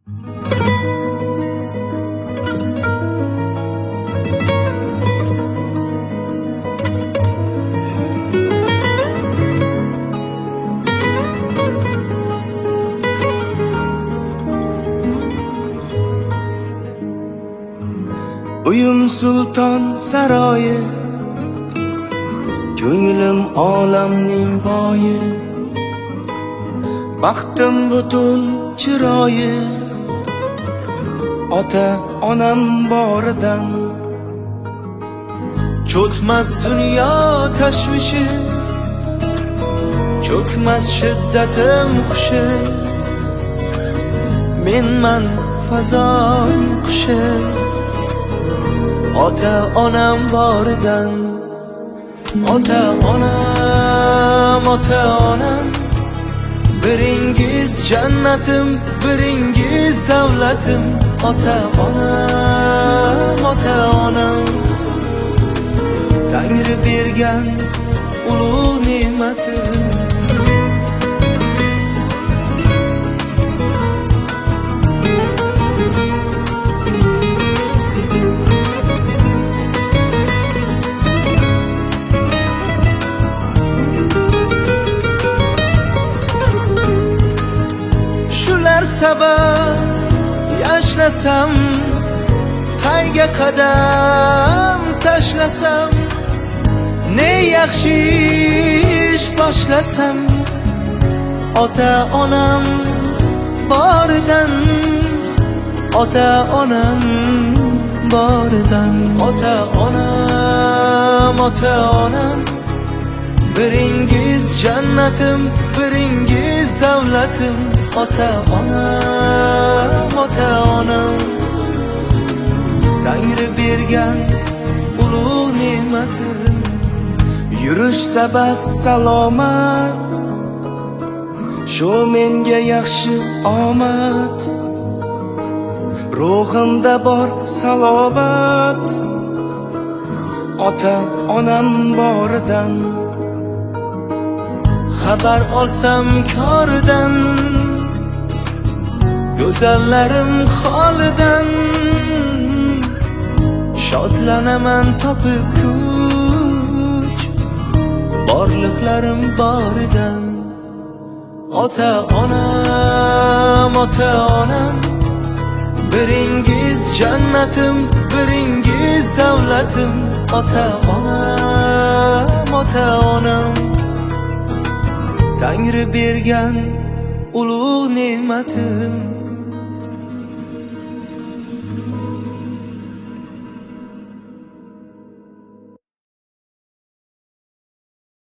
Uyum sulton saroyi, ko'nglim olamning boyi, baxtim butun chiroyi, ota onam boridan. Cho'tmas dunyo tashvishi, cho'kmas shiddatim hushi, menman fazon qushi, ota onam boridan. Ota onam, biringiz jannatim, biringiz davlatim. Ota onam, Tangri bergan ulug' ne'matim. Sabab yashlasam, qayga qadam tashlasam, ne yaxshi ish boshlasam, ota onam boridan. Ota onam boridan. Ota onam, biringiz jannatim, biringiz davlatim. Ota onam, Tangri bergan ulug' ne'matim. Yurishsa bas salomat, shu menga yaxshi omad. Ruhimda bor salobat, ota onam boridan. Xabar olsam koridan, go'zallarim holidan, shodlanaman topib kuch, borliqlarim boridan. Ota onam, biringiz jannatim, biringiz davlatim. Ota onam, Tangri bergan ulug' ne'matim.